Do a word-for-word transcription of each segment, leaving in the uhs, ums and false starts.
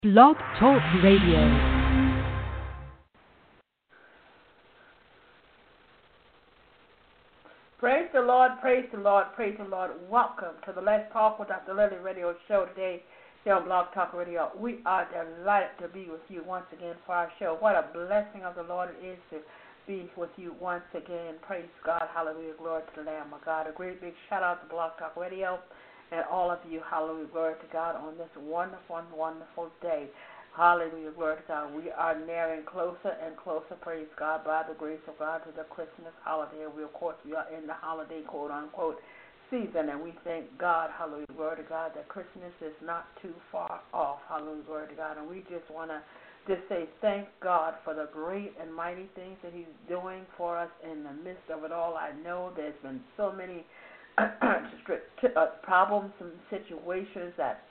Blog Talk Radio. Praise the Lord, praise the Lord, praise the Lord. Welcome to the Let's Talk with Doctor Lily Radio Show today here on Blog Talk Radio. We are delighted to be with you once again for our show. What a blessing of the Lord it is to be with you once again. Praise God, hallelujah, glory to the Lamb of God. A great big shout out to Blog Talk Radio and all of you, hallelujah, glory to God on this wonderful, wonderful day. Hallelujah, glory to God. We are nearing closer and closer, praise God, by the grace of God to the Christmas holiday. We, of course, we are in the holiday, quote-unquote, season, and we thank God, hallelujah, glory to God, that Christmas is not too far off, hallelujah, glory to God. And we just want to just say thank God for the great and mighty things that he's doing for us in the midst of it all. I know there's been so many problems and situations that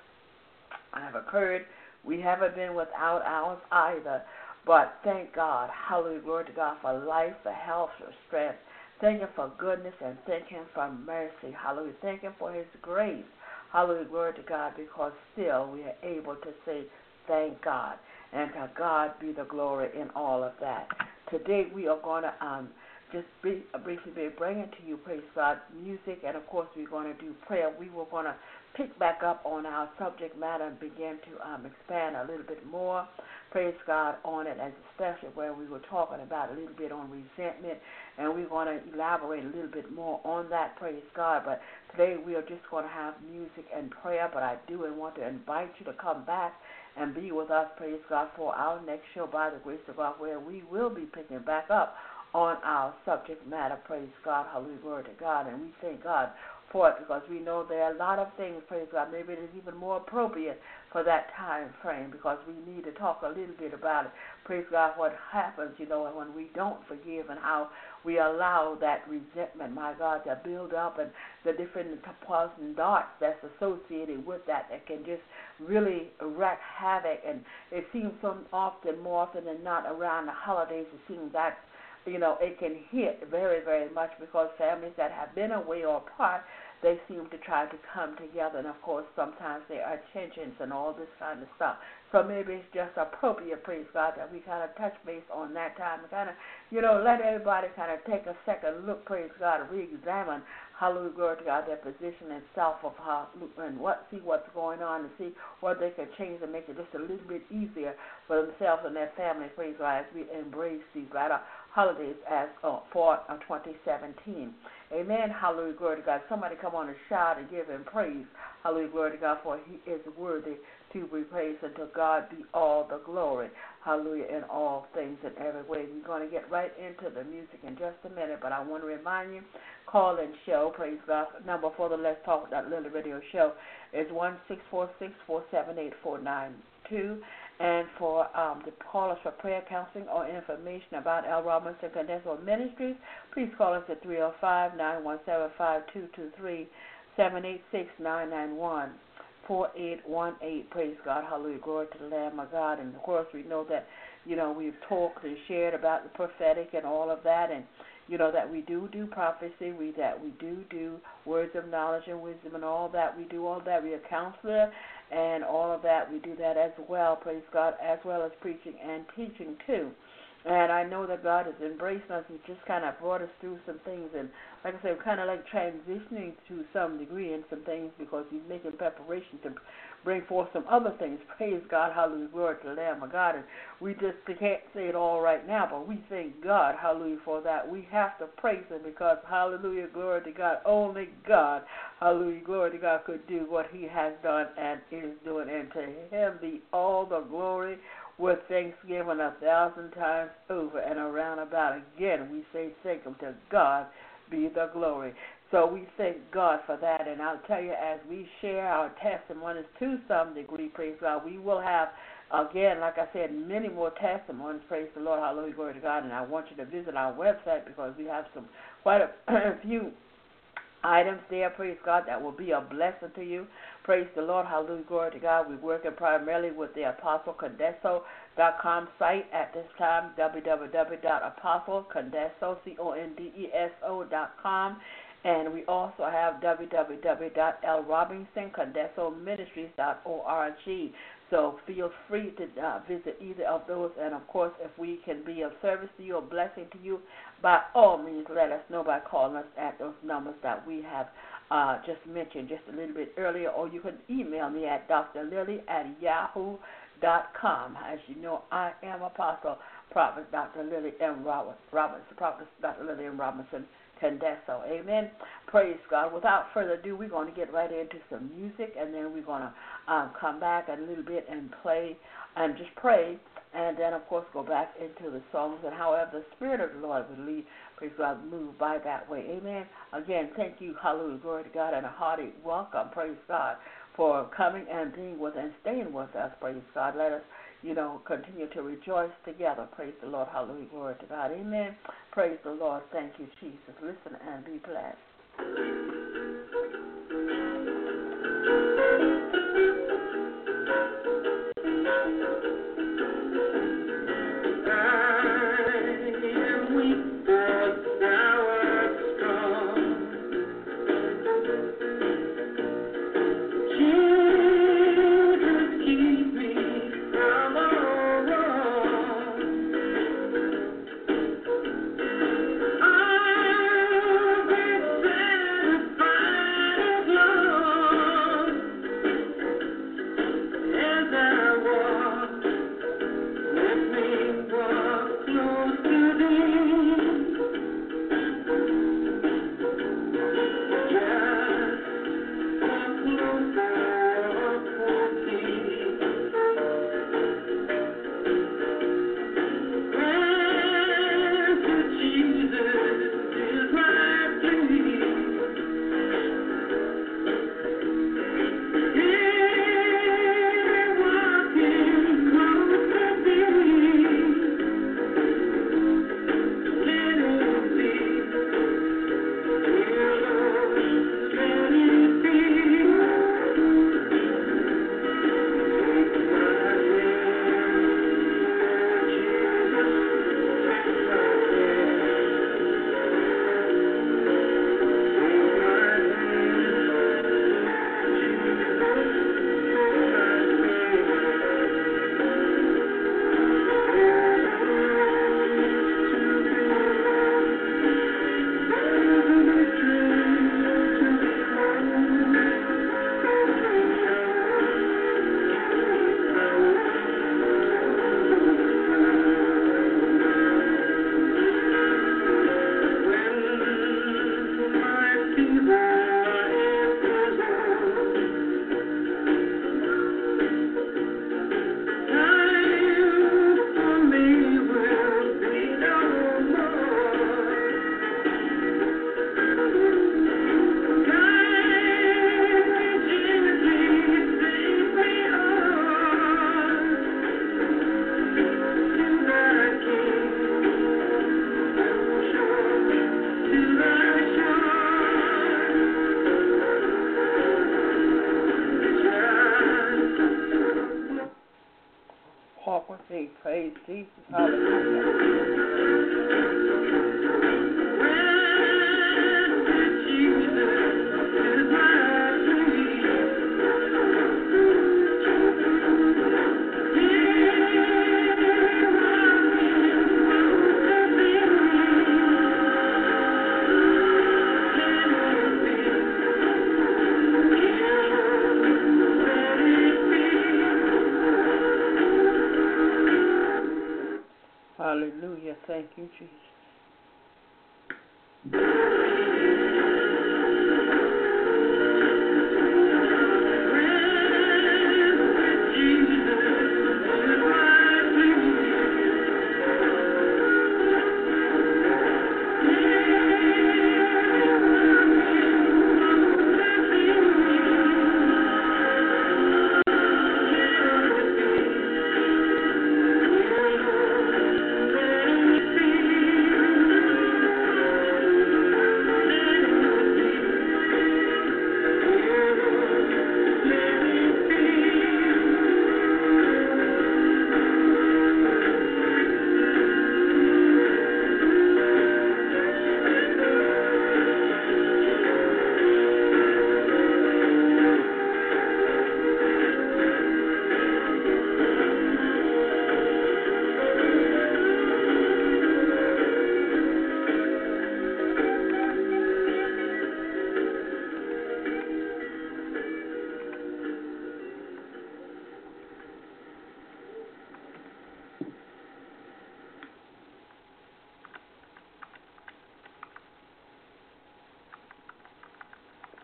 have occurred. We haven't been without ours either, but thank God, hallelujah, glory to God, for life, for health, for strength. Thank him for goodness and thank him for mercy, hallelujah. Thank him for his grace, hallelujah, glory to God, because still we are able to say thank God, and to God be the glory in all of that. Today we are going to um, just brief, briefly be bringing to you, praise God, music, and of course we're going to do prayer. We were going to pick back up on our subject matter and begin to um, expand a little bit more, praise God, on it, and especially where we were talking about a little bit on resentment, and we're going to elaborate a little bit more on that, praise God. But today we are just going to have music and prayer, but I do and want to invite you to come back and be with us, praise God, for our next show by the grace of God, where we will be picking back up on our subject matter, praise God, hallelujah, glory to God, and we thank God for it because we know there are a lot of things, praise God, maybe it is even more appropriate for that time frame because we need to talk a little bit about it, praise God, what happens, you know, when we don't forgive and how we allow that resentment, my God, to build up and the different poison and darts that's associated with that that can just really wreak havoc, and it seems so often, more often than not, around the holidays, it seems that you know, it can hit very, very much because families that have been away or apart, they seem to try to come together. And, of course, sometimes there are tensions and all this kind of stuff. So maybe it's just appropriate, praise God, that we kind of touch base on that time and kind of, you know, let everybody kind of take a second look, praise God, and re-examine, hallelujah, glory to God, their position and self of how, and what, see what's going on and see what they can change and make it just a little bit easier for themselves and their family, praise God, as we embrace these latter holidays as uh, for uh, twenty seventeen. Amen. Hallelujah, glory to God. Somebody come on and shout and give him praise. Hallelujah, glory to God, for he is worthy to be praised, and to God be all the glory. Hallelujah, in all things and every way. We're going to get right into the music in just a minute, but I want to remind you, call and show, praise God. Number for the Let's Talk That Little Radio Show is one six four six, four seven eight, four nine two. And for um, the call us for prayer, counseling, or information about L. Robinson Condenso Ministries, please call us at three oh five, nine one seven, five two two three, seven eight six, nine nine one, four eight one eight. Praise God. Hallelujah. Glory to the Lamb of God. And, of course, we know that, you know, we've talked and shared about the prophetic and all of that, and, you know, that we do do prophecy, we that we do do words of knowledge and wisdom and all that. We do all that. We are a counselor and all of that. We do that as well, praise God, as well as preaching and teaching too. And I know that God has embraced us. He just kind of brought us through some things. And like I said, we're kind of like transitioning to some degree in some things because he's making preparation to bring forth some other things. Praise God, hallelujah, glory to the Lamb of God. And we just can't say it all right now, but we thank God, hallelujah, for that. We have to praise him because, hallelujah, glory to God, only God, hallelujah, glory to God, could do what he has done and is doing. And to him be all the glory with thanksgiving a thousand times over and around about again. We say thank him. To God be the glory. So we thank God for that. And I'll tell you, as we share our testimonies to some degree, praise God, we will have, again, like I said, many more testimonies, praise the Lord, hallelujah, glory to God. And I want you to visit our website because we have some quite a few items there, praise God, that will be a blessing to you. Praise the Lord, hallelujah, glory to God. We're working primarily with the apostle condenso dot com site at this time, w w w dot apostle condenso, C O N D E S O dot com. And we also have w w w dot l robinson condenso ministries dot org. So feel free to uh, visit either of those. And, of course, if we can be of service to you, a blessing to you, by all means, let us know by calling us at those numbers that we have uh, just mentioned just a little bit earlier. Or you can email me at drlily at yahoo dot com. As you know, I am Apostle Prophet Doctor Lily M. Robinson, Prophet Doctor Lily M. Robinson Tendesso. Amen. Praise God. Without further ado, we're going to get right into some music, and then we're going to um, come back a little bit and play and just pray, and then, of course, go back into the songs and however the Spirit of the Lord would lead. Praise God, move by that way. Amen. Again, thank you. Hallelujah. Glory to God, and a hearty welcome. Praise God for coming and being with and staying with us. Praise God. Let us, you know, continue to rejoice together. Praise the Lord. Hallelujah. Glory to God. Amen. Praise the Lord. Thank you, Jesus. Listen and be blessed. Praise Jesus. Hallelujah. Thank you, Jesus.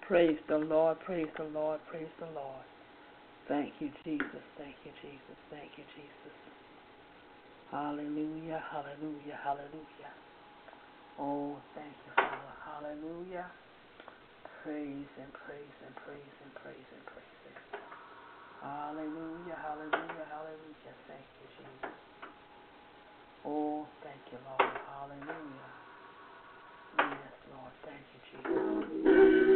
Praise the Lord, praise the Lord, praise the Lord. Thank you, Jesus. Thank you, Jesus. Thank you, Jesus. Hallelujah, hallelujah, hallelujah. Oh, thank you, Father. Hallelujah. Praise and praise and praise and praise and praise and hallelujah, hallelujah, hallelujah. Thank you, Jesus. Oh, thank you, Lord. Hallelujah. Yes, Lord. Thank you, Jesus.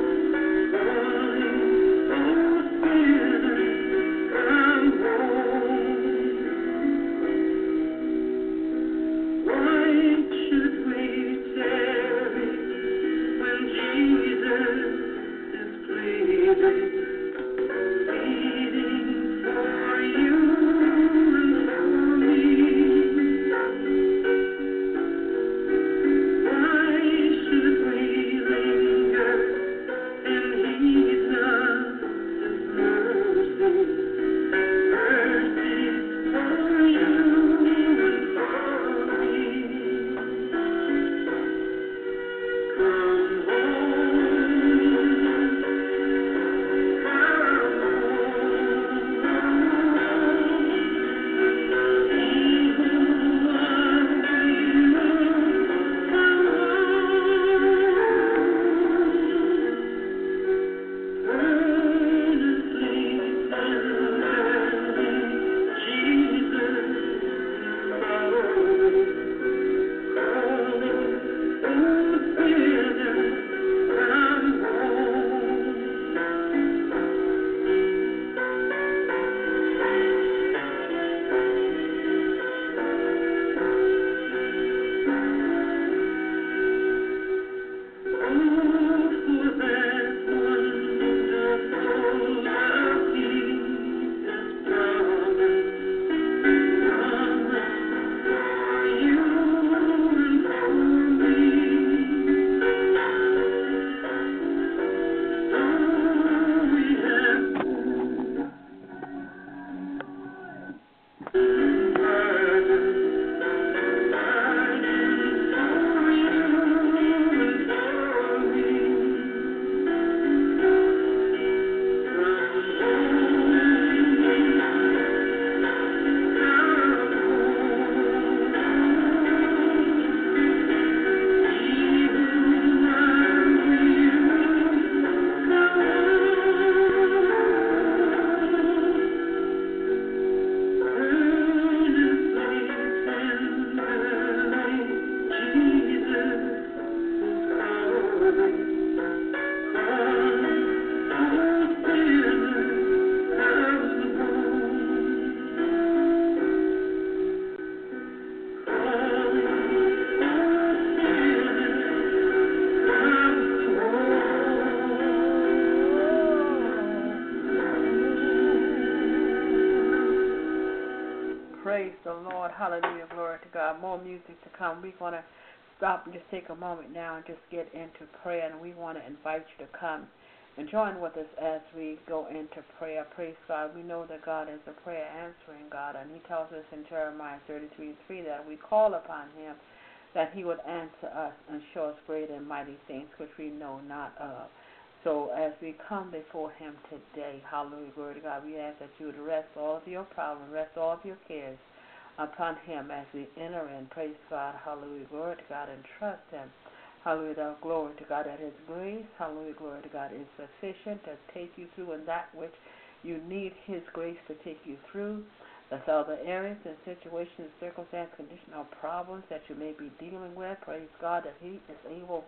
Praise the Lord. Hallelujah. Glory to God. More music to come. We're going to stop and just take a moment now and just get into prayer. And we want to invite you to come and join with us as we go into prayer. Praise God. We know that God is a prayer answering God. And he tells us in Jeremiah thirty-three three that we call upon him, that he would answer us and show us great and mighty things which we know not of. So as we come before him today, hallelujah, glory to God, we ask that you would rest all of your problems, rest all of your cares upon him as we enter in. Praise God, hallelujah, glory to God, and trust him. Hallelujah, glory to God, that his grace, hallelujah, glory to God, is sufficient to take you through in that which you need his grace to take you through. That's all the areas and situations, circumstances, conditions, or problems that you may be dealing with. Praise God that he is able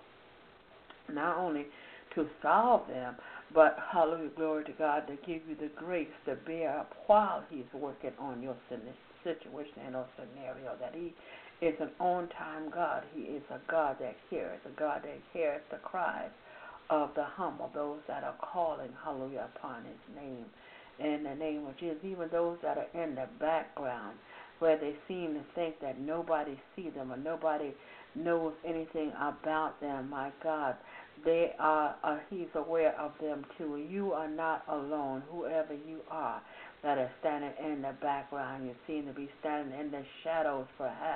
not only to solve them, but, hallelujah, glory to God, to give you the grace to bear up while he's working on your situation and or scenario, that he is an on-time God. He is a God that hears, a God that hears the cries of the humble, those that are calling, hallelujah, upon his name. In the name of Jesus, even those that are in the background, where they seem to think that nobody sees them or nobody knows anything about them, my God, they are, uh, he's aware of them too. You are not alone, whoever you are that are standing in the background. You seem to be standing in the shadows, perhaps.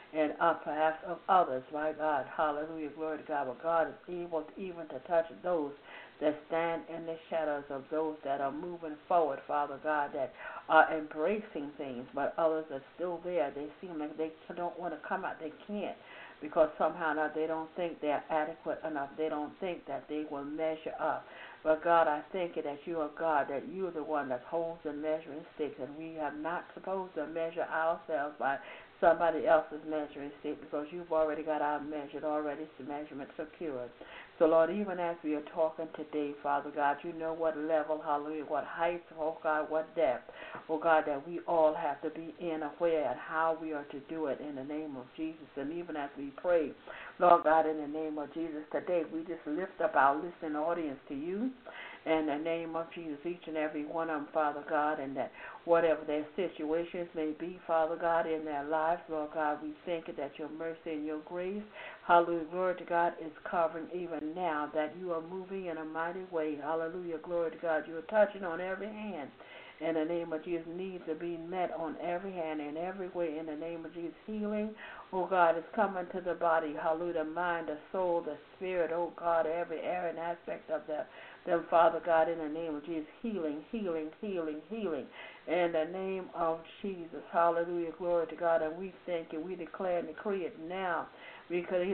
and uh, perhaps of others, my God. Hallelujah, glory to God. But God is able to even to touch those that stand in the shadows of those that are moving forward, Father God, that are embracing things, but others are still there. They seem like they don't want to come out. They can't because somehow or another they don't think they're adequate enough. They don't think that they will measure up. But God, I thank you that you are God, that you are the one that holds the measuring sticks, and we are not supposed to measure ourselves by somebody else's measuring stick because you've already got our measured, already the measurement secured. So, Lord, even as we are talking today, Father God, you know what level, hallelujah, what height, oh God, what depth, oh God, that we all have to be in aware and how we are to do it in the name of Jesus. And even as we pray, Lord God, in the name of Jesus today, we just lift up our listening audience to you in the name of Jesus, each and every one of them, Father God, and that whatever their situations may be, Father God, in their lives, Lord God, we thank you that your mercy and your grace, hallelujah, glory to God, is covering even now, that you are moving in a mighty way, hallelujah, glory to God. You are touching on every hand. In the name of Jesus, needs to be met on every hand and every way. In the name of Jesus, healing, oh God, is coming to the body. Hallelujah, the mind, the soul, the spirit, oh God, every area and aspect of the, them, Father God, in the name of Jesus, healing, healing, healing, healing. In the name of Jesus, hallelujah, glory to God. And we thank you. We declare and decree it now. According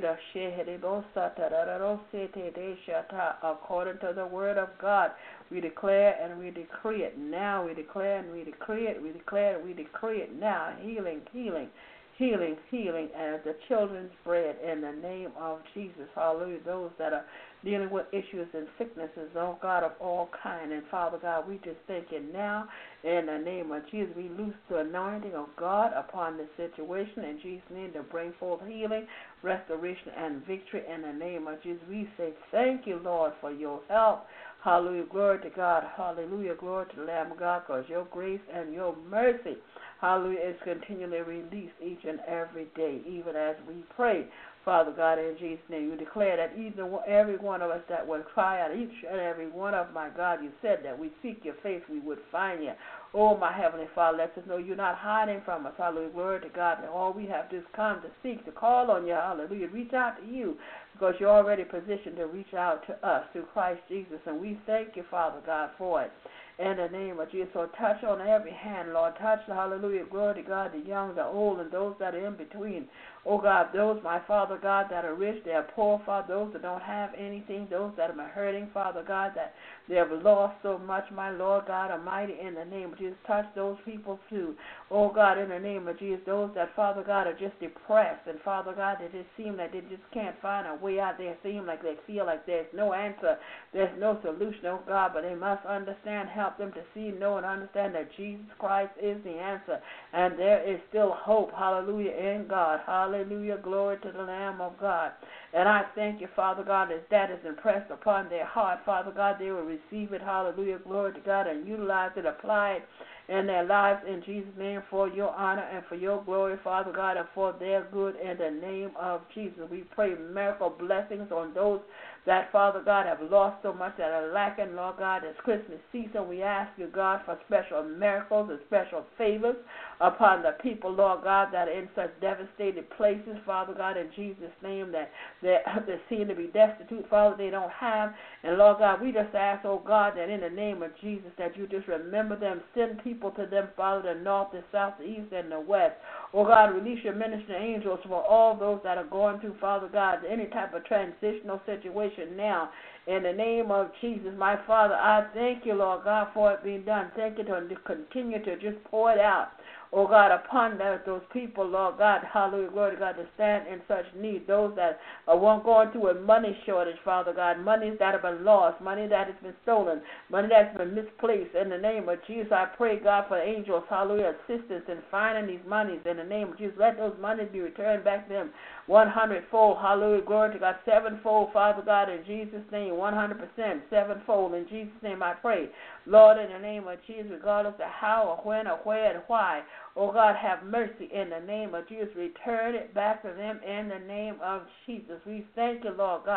to the word of God, we declare and we decree it now. We declare and we decree it. We declare and we decree it now. Healing, healing, healing, healing as the children's bread in the name of Jesus. Hallelujah. Those that are dealing with issues and sicknesses, oh God, of all kind. And Father God, we just thank you now in the name of Jesus. We loose the anointing of God upon this situation in Jesus' name to bring forth healing, restoration, and victory in the name of Jesus. We say thank you, Lord, for your help. Hallelujah, glory to God. Hallelujah, glory to the Lamb of God, because your grace and your mercy, hallelujah, is continually released each and every day, even as we pray. Father God, in Jesus' name, you declare that either every one of us that would cry out, each and every one of my God, you said that we seek your face, we would find you. Oh, my Heavenly Father, let us know you're not hiding from us. Hallelujah, glory to God. And all we have to is come to seek, to call on you. Hallelujah, reach out to you because you're already positioned to reach out to us through Christ Jesus. And we thank you, Father God, for it. In the name of Jesus, so touch on every hand, Lord. Touch, hallelujah, glory to God, the young, the old, and those that are in between. Oh, God, those, my Father God, that are rich, they are poor, Father, those that don't have anything, those that are hurting, Father God, that they have lost so much, my Lord God Almighty, in the name of Jesus. Touch those people, too. Oh, God, in the name of Jesus, those that, Father God, are just depressed, and, Father God, they just seem like they just can't find a way out. They seem like they feel like there's no answer, there's no solution, oh, God, but they must understand, help them to see, know, and understand that Jesus Christ is the answer, and there is still hope, hallelujah, in God. Hallelujah, glory to the Lamb of God. And I thank you, Father God, as that is impressed upon their heart, Father God, they will receive it, hallelujah, glory to God, and utilize it, apply it in their lives in Jesus' name for your honor and for your glory, Father God, and for their good in the name of Jesus. We pray miracle blessings on those that, Father God, have lost so much, that are lacking, Lord God, this Christmas season. We ask you, God, for special miracles and special favors upon the people, Lord God, that are in such devastated places, Father God, in Jesus' name, that they, they seem to be destitute, Father, they don't have. And, Lord God, we just ask, oh God, that in the name of Jesus, that you just remember them, send people to them, Father, the north, the south, the east, and the west. Oh God, release your ministering angels for all those that are going through, Father God, any type of transitional situation now. In the name of Jesus, my Father, I thank you, Lord God, for it being done. Thank you to continue to just pour it out, oh God, upon those people, Lord God, hallelujah, glory to God, to stand in such need. Those that are going through a money shortage, Father God, money that have been lost, money that has been stolen, money that's been misplaced. In the name of Jesus, I pray, God, for angels, hallelujah, assistance in finding these monies. In the name of Jesus, let those monies be returned back to them one hundred-fold, hallelujah, glory to God, sevenfold, Father God, in Jesus' name, one hundred percent, sevenfold, in Jesus' name I pray. Lord, in the name of Jesus, regardless of how or when or where and why, oh God, have mercy in the name of Jesus. Return it back to them in the name of Jesus. We thank you, Lord God.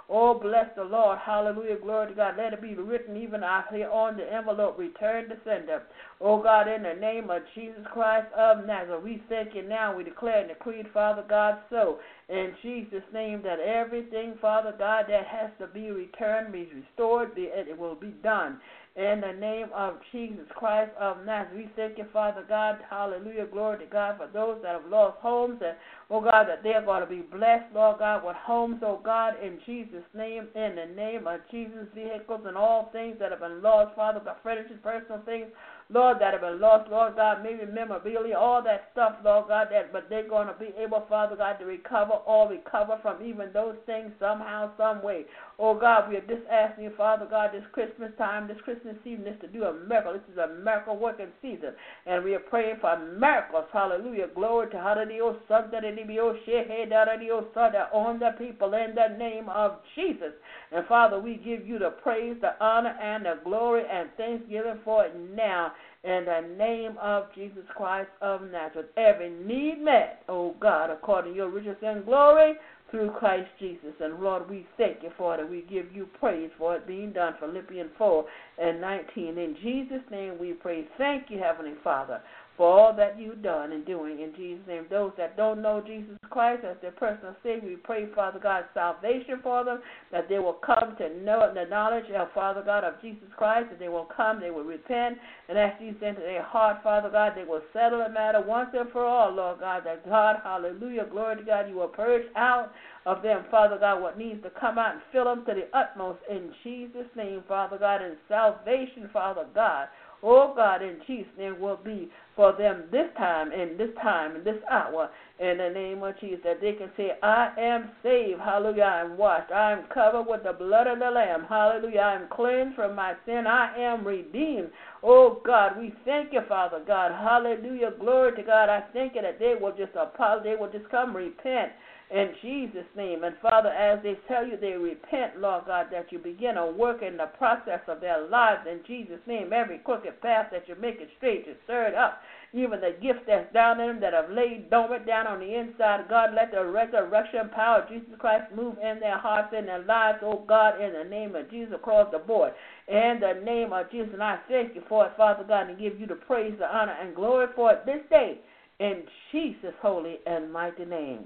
Oh, bless the Lord. Hallelujah. Glory to God. Let it be written even out here on the envelope. Return to sender. Oh, God, in the name of Jesus Christ of Nazareth, we thank you now. We declare and decree, Father God, so in Jesus' name that everything, Father God, that has to be returned, be restored, be, it will be done. In the name of Jesus Christ of Nazareth, we thank you, Father God, hallelujah, glory to God, for those that have lost homes, and, oh God, that they're going to be blessed, Lord God, with homes, oh God, in Jesus' name, in the name of Jesus, vehicles and all things that have been lost, Father God, furniture, personal things, Lord, that have been lost, Lord God, maybe memorabilia, all that stuff, Lord God, that but they're going to be able, Father God, to recover or recover from even those things somehow, some way. Oh God, we are just asking you, Father God, this Christmas time, this Christmas season is to do a miracle. This is a miracle working season. And we are praying for miracles. Hallelujah. Glory to Hallelujah. On the people in the name of Jesus. And Father, we give you the praise, the honor, and the glory and thanksgiving for it now. In the name of Jesus Christ of Nazareth, every need met, oh God, according to your riches and glory, through Christ Jesus. And Lord, we thank you for it, and we give you praise for it being done. Philippians four and nineteen. In Jesus' name we pray. Thank you, Heavenly Father, for all that you've done and doing in Jesus' name. Those that don't know Jesus Christ as their personal Savior, we pray, Father God, salvation for them, that they will come to know the knowledge of Father God of Jesus Christ, that they will come, they will repent, and ask Jesus into their heart, Father God, they will settle the matter once and for all, Lord God, that God, hallelujah, glory to God, you will purge out of them, Father God, what needs to come out and fill them to the utmost in Jesus' name, Father God, and salvation, Father God. Oh, God, in Jesus' name will be for them this time, and this time, and this hour, in the name of Jesus, that they can say, I am saved, hallelujah, I am washed, I am covered with the blood of the Lamb, hallelujah, I am cleansed from my sin, I am redeemed. Oh, God, we thank you, Father God, hallelujah, glory to God. I thank you that they will just apologize, they will just come repent in Jesus' name. And Father, as they tell you they repent, Lord God, that you begin to work in the process of their lives in Jesus' name. Every crooked path that you make it straight, you stir it up. Even the gifts that's down in them that have laid dormant down on the inside, God, let the resurrection power of Jesus Christ move in their hearts and their lives, oh God, in the name of Jesus across the board. In the name of Jesus, and I thank you for it, Father God, and give you the praise, the honor, and glory for it this day in Jesus' holy and mighty name.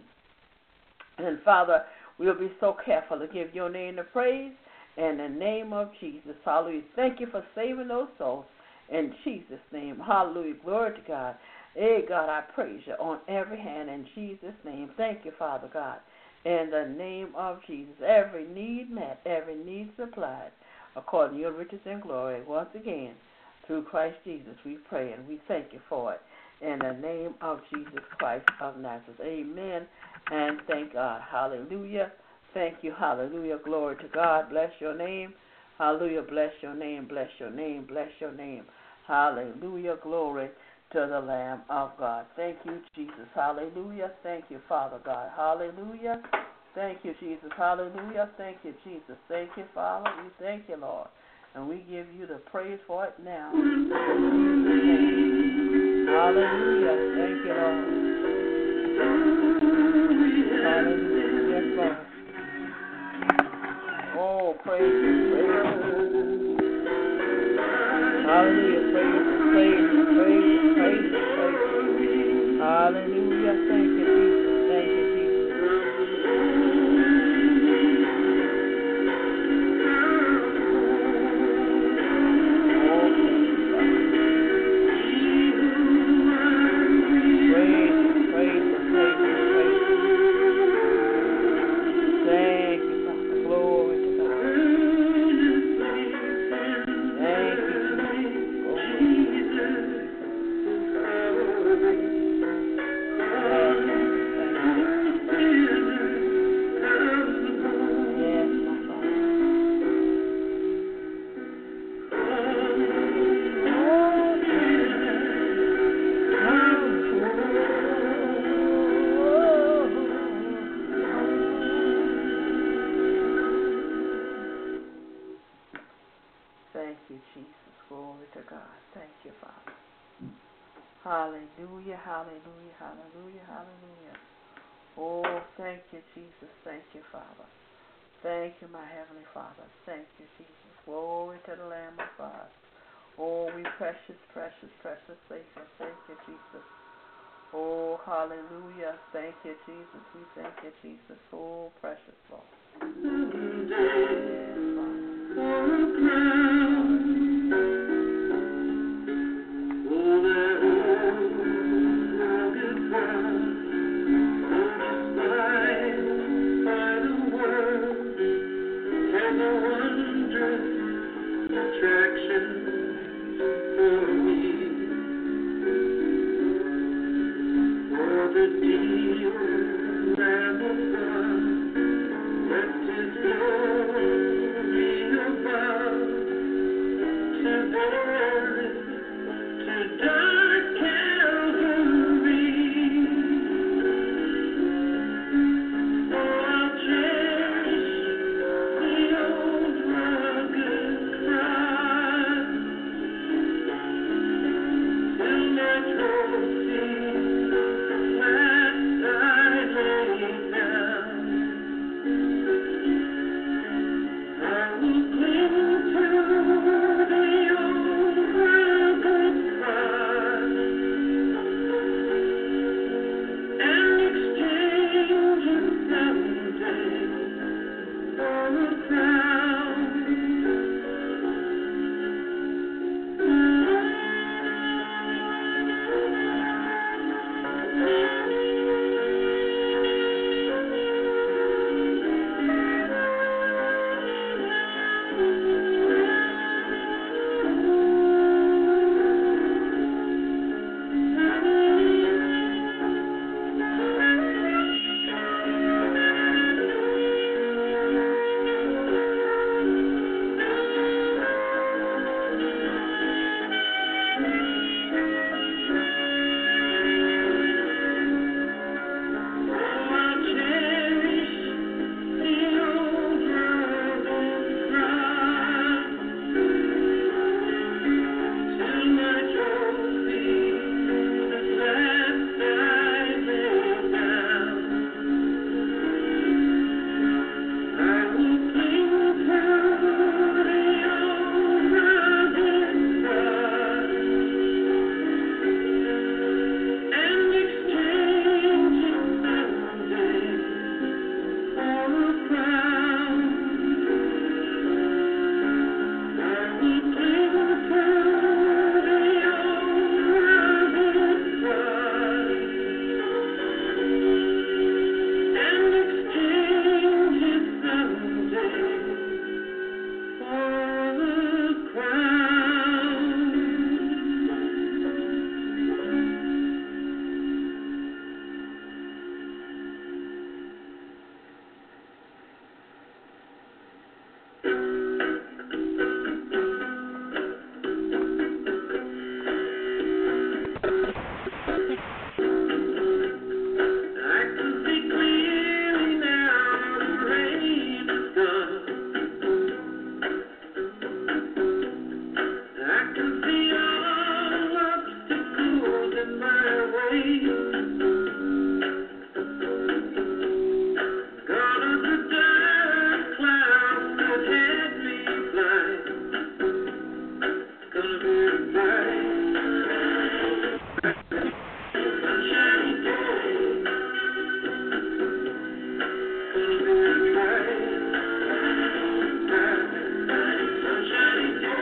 And Father, we'll be so careful to give your name the praise in the name of Jesus. Hallelujah. Thank you for saving those souls in Jesus' name. Hallelujah. Glory to God. Hey, God, I praise you on every hand in Jesus' name. Thank you, Father God. In the name of Jesus, every need met, every need supplied, according to your riches and glory. Once again, through Christ Jesus, we pray and we thank you for it. In the name of Jesus Christ of Nazareth. Amen. And thank God. Hallelujah. Thank you. Hallelujah. Glory to God. Bless your name. Hallelujah. Bless your name. Bless your name. Bless your name. Hallelujah. Glory to the Lamb of God. Thank you, Jesus. Hallelujah. Thank you, Father God. Hallelujah. Thank you, Jesus. Hallelujah. Thank you, Jesus. Thank you, Father. We thank you, Lord. And we give you the praise for it now. Hallelujah. Thank you, Lord. Hallelujah. Yes, Lord. Oh, praise you, praise you. Hallelujah. Praise you, praise you, praise you, praise you, praise you. Hallelujah. Thank you, Jesus. Thank you, Jesus. Hallelujah, hallelujah, hallelujah, hallelujah. Oh, thank you, Jesus. Thank you, Father. Thank you, my Heavenly Father. Thank you, Jesus. Glory to the Lamb of God. Oh, we precious, precious, precious Savior. Thank you, Jesus. Oh, hallelujah. Thank you, Jesus. We thank you, Jesus. Oh, precious Lord. Yes,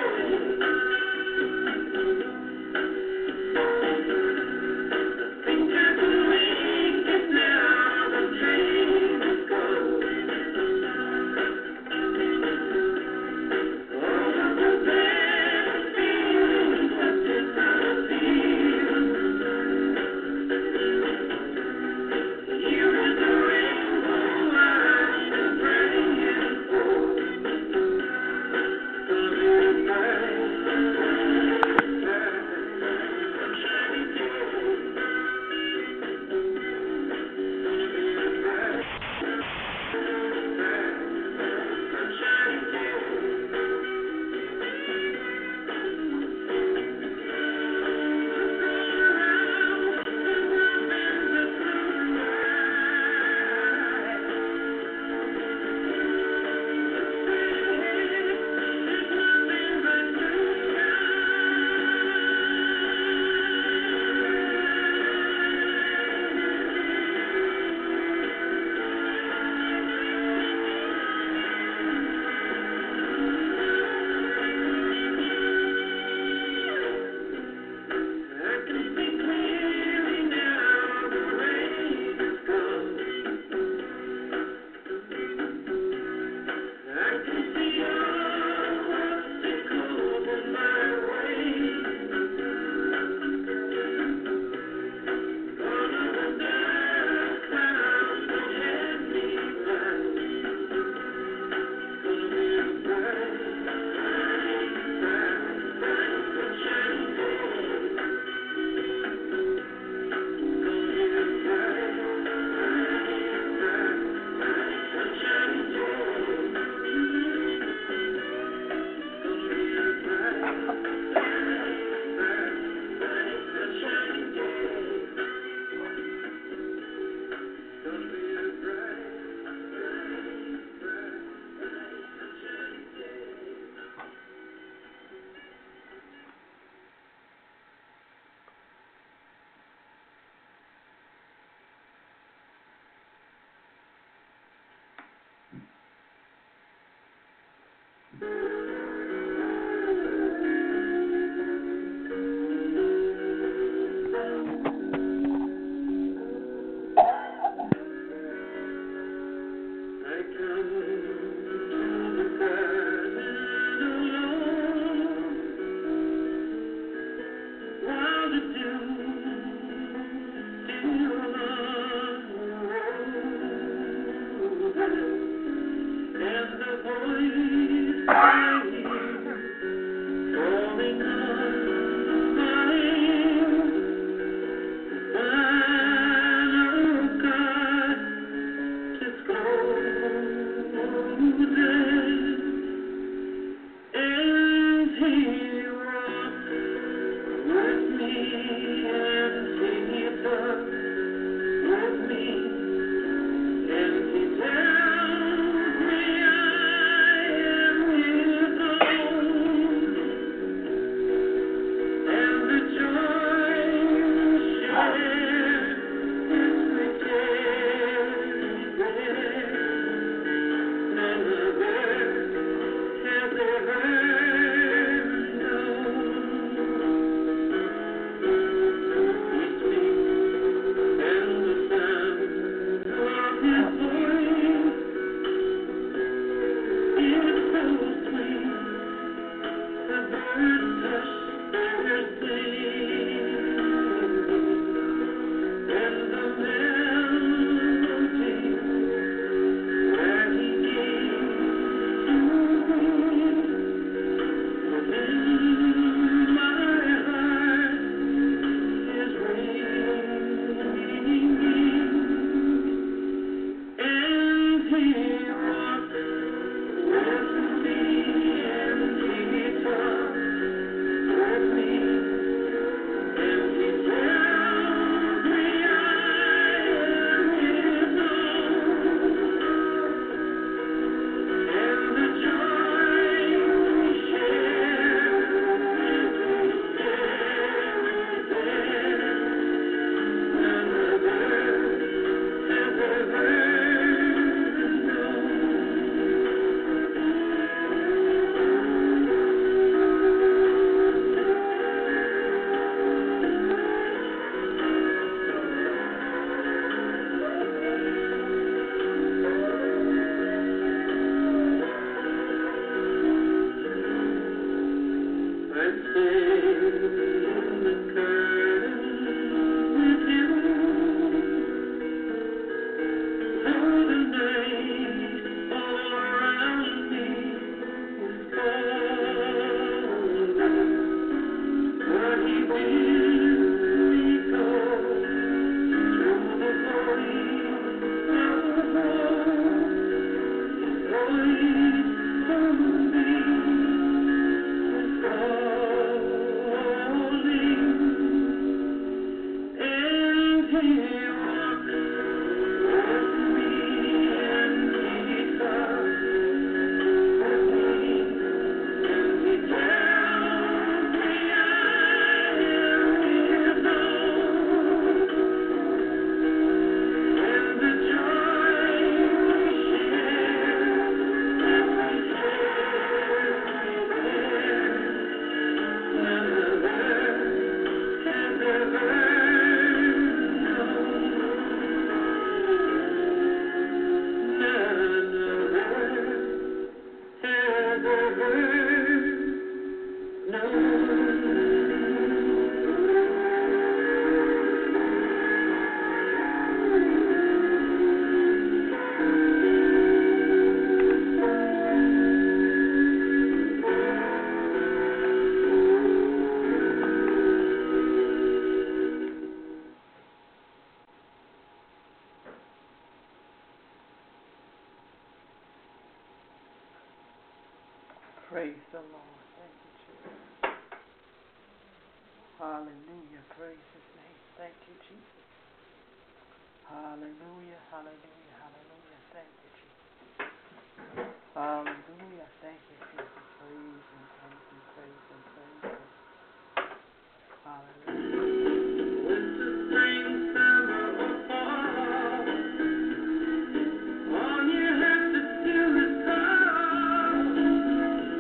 Thank Praise the Lord. Thank you, Jesus. Hallelujah. Praise his name. Thank you, Jesus. Hallelujah. Hallelujah. Hallelujah. Thank you, Jesus. Hallelujah. Thank you, Jesus. Praise and praise and praise and praise him. Hallelujah. With the spring, summer, or fall, all you have to do is call.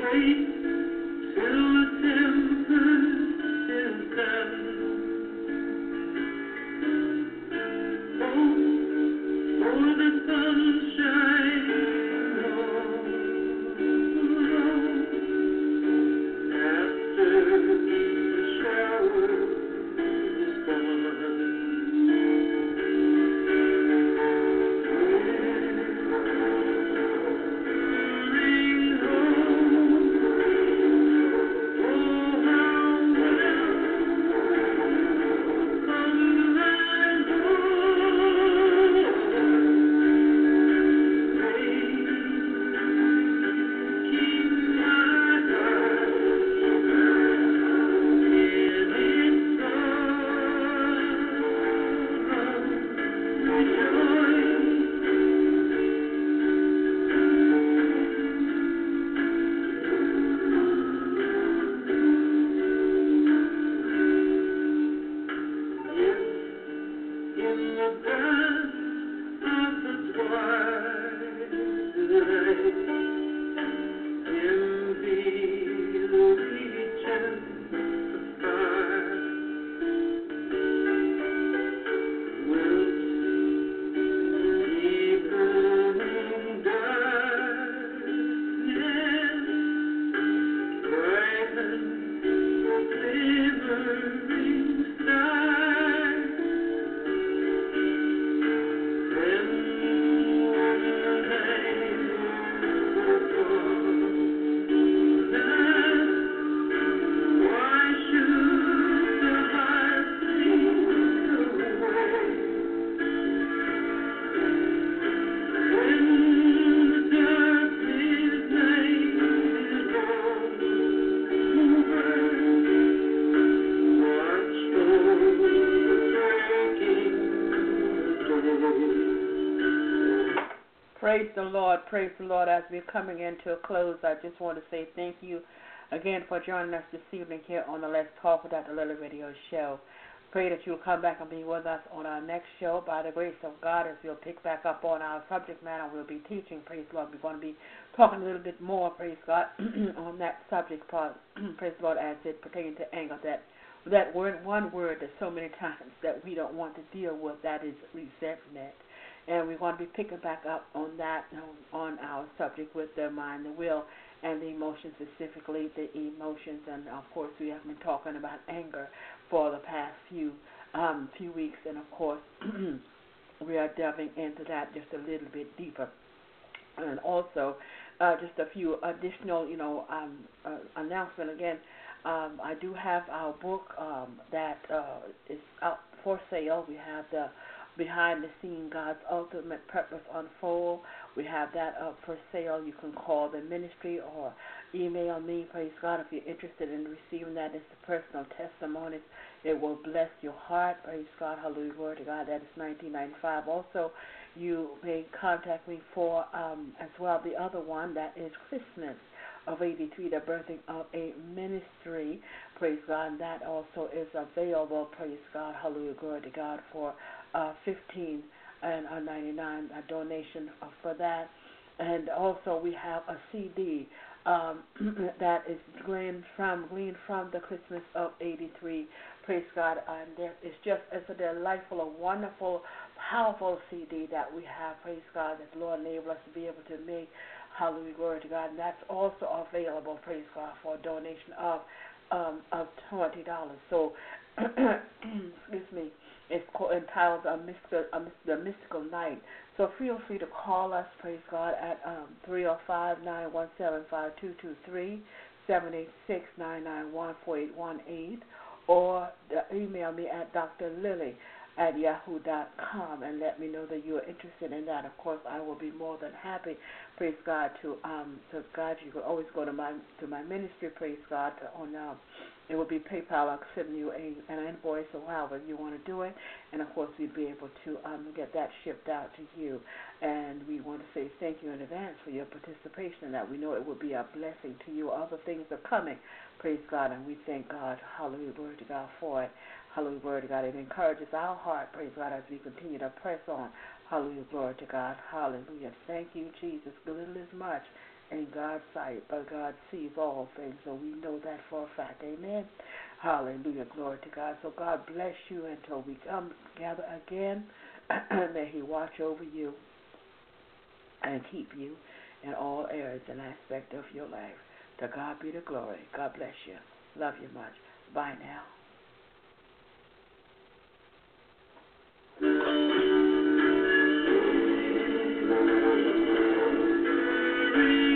Praise the Lord, praise the Lord. As we're coming into a close, I just want to say thank you again for joining us this evening here on the Let's Talk with Doctor Lily Radio Show. Pray that you'll come back and be with us on our next show. By the grace of God, as we'll pick back up on our subject matter, we'll be teaching, praise the Lord. We're going to be talking a little bit more, praise God, on that subject part, praise the Lord, as it pertains to anger. That that word, one word that so many times that we don't want to deal with, that is resentment. And we're going to be picking back up on that, on our subject with the mind, the will, and the emotions, specifically the emotions. And, of course, we have been talking about anger for the past few um, few weeks. And, of course, we are delving into that just a little bit deeper. And also, uh, just a few additional, you know, um, uh, announcement. Again, um, I do have our book um, that uh, is out for sale. We have the Behind the Scene, God's Ultimate Purpose Unfold. We have that up for sale. You can call the ministry or email me, praise God, if you're interested in receiving that. It's a personal testimony. It will bless your heart, praise God, hallelujah, glory to God. That is nineteen ninety-five. Also, you may contact me for, um, as well, the other one, that is Christmas of eighty-three, the birthing of a ministry, praise God. And that also is available, praise God, hallelujah, glory to God, for uh, fifteen and uh, ninety-nine, a donation uh, for that. And also we have a C D um, that is gleaned from gleaned from the Christmas of eighty-three, praise God. And there, it's just it's a delightful, a wonderful, powerful C D that we have, praise God, that the Lord enabled us to be able to make. Hallelujah, glory to God. And that's also available, praise God, for a donation of um, of twenty dollars. So, excuse me, it's called, entitled a mystical, a, The Mystical Night. So feel free to call us, praise God, at um, three oh five, nine one seven, five two two three, seven eight six, nine nine one, four eight one eight, or email me at D R Lily at yahoo dot com and let me know that you are interested in that. Of course, I will be more than happy, praise God, to um to guide you. You can always go to my to my ministry, praise God, on uh, it will be PayPal. I'll send you a, an invoice or however you want to do it, and of course we'd be able to um get that shipped out to you. And we want to say thank you in advance for your participation in that. We know it will be a blessing to you. Other things are coming, praise God, and we thank God, hallelujah, glory to God, for it. Hallelujah, glory to God. It encourages our heart, praise God, as we continue to press on. Hallelujah, glory to God. Hallelujah. Thank you, Jesus. Little is much in God's sight, but God sees all things, so we know that for a fact. Amen. Hallelujah. Glory to God. So God bless you until we come together again. May He watch over you and keep you in all areas and aspects of your life. To God be the glory. God bless you. Love you much. Bye now. Thank you.